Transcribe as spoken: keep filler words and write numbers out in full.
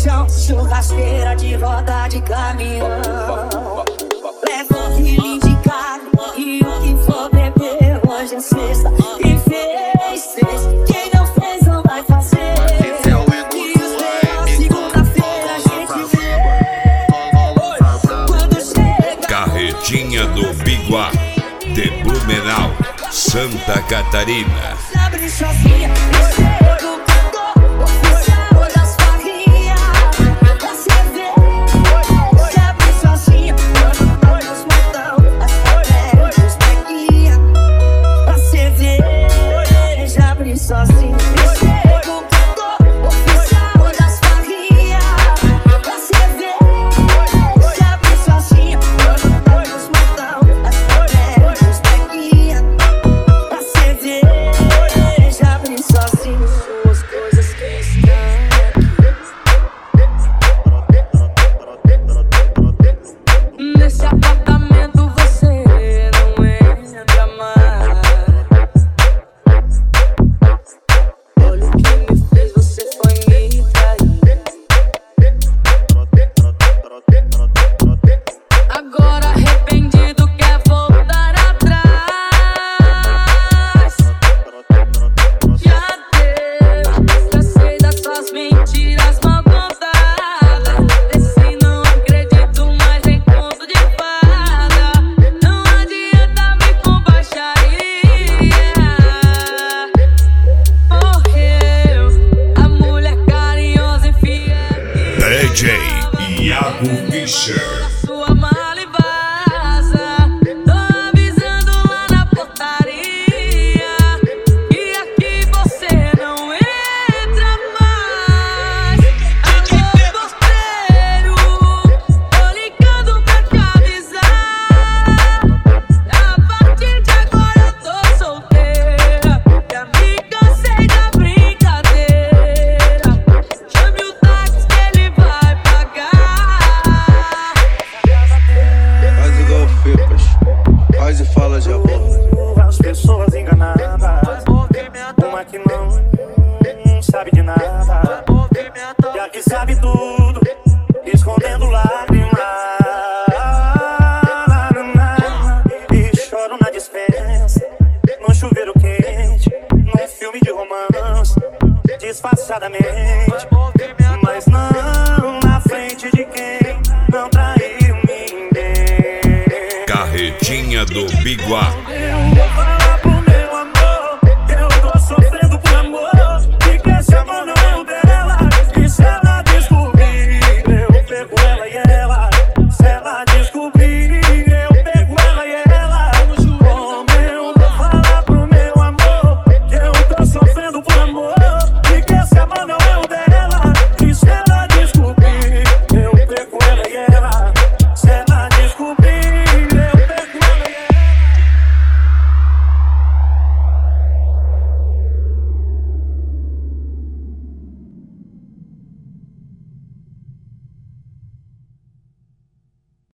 feijão, churrasqueira de roda de caminhão. Leva um quilinho de carne e o que for beber. Hoje é sexta e fez, fez. Quem não fez não vai fazer. E os meus, segunda-feira a gente vê. Quando chega Carretinha do Biguá, de Blumenau, Santa Catarina. abre sozinha, eu chego, cantor oficial das farrinhas. Pra cê ver, se abre sozinha, quando dói os montão, as paredes, os pequinha. Pra cê ver, já abre sozinha, eu chego, cantor oficial das farrinhas. Pra cê ver, se abre sozinha, quando dói os montão, as paredes, os pequinha. Pra cê ver, já abre sozinho suas coisas que estão aqui. Nesse apartamento você não entra mais. Olha o que me fez, você foi me trair. Agora arrependido quer voltar atrás. Já deu, cansei das suas mentiras mal contadas. Desse não acredito mais em conto de fada. Não adianta me com baixaria. Morreu a mulher carinhosa e fiel. D J Iago Fischer. Sua mala e vaza. Tô avisando lá na portaria que aqui você não entra mais. Alô, porteiro, tô ligando pra te avisar. A partir de agora eu tô solteira. Já me cansei da brincadeira. Chame o táxi que ele vai pagar. Faz igual Fepas, faz e fala de amor. As pessoas enganadas, uma que não sabe de nada, e a que sabe tudo, escondendo lágrimas. E choro na dispensa, no chuveiro quente, num filme de romance, disfarçadamente, mas não na frente de quem não traiu ninguém. Carretinha do Biguá. Eu